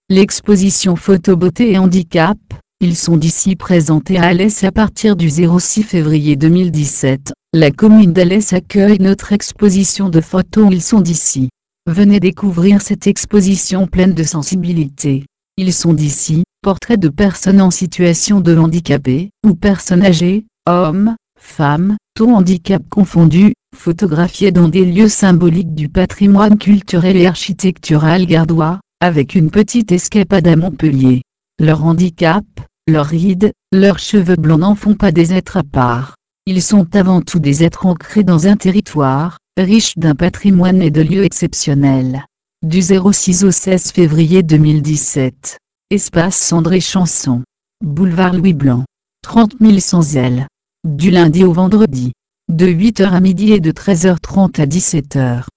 L'exposition Photo Beauté et Handicap, ils sont d'ici présentée à Alès à partir du 06 février 2017. La commune d'Alès accueille notre exposition de photos Ils sont d'ici. Venez découvrir cette exposition pleine de sensibilité. Ils sont d'ici, portraits de personnes en situation de handicapé, ou personnes âgées, hommes, femmes, tout handicap confondu, photographiés dans des lieux symboliques du patrimoine culturel et architectural gardois, avec une petite escapade à Montpellier. Leur handicap, leurs rides, leurs cheveux blancs n'en font pas des êtres à part. Ils sont avant tout des êtres ancrés dans un territoire, riche d'un patrimoine et de lieux exceptionnels. Du 06 au 16 février 2017. Espace Cendré Chanson. Boulevard Louis Blanc. 30 100 ailes. Du lundi au vendredi. De 8h à midi et de 13h30 à 17h.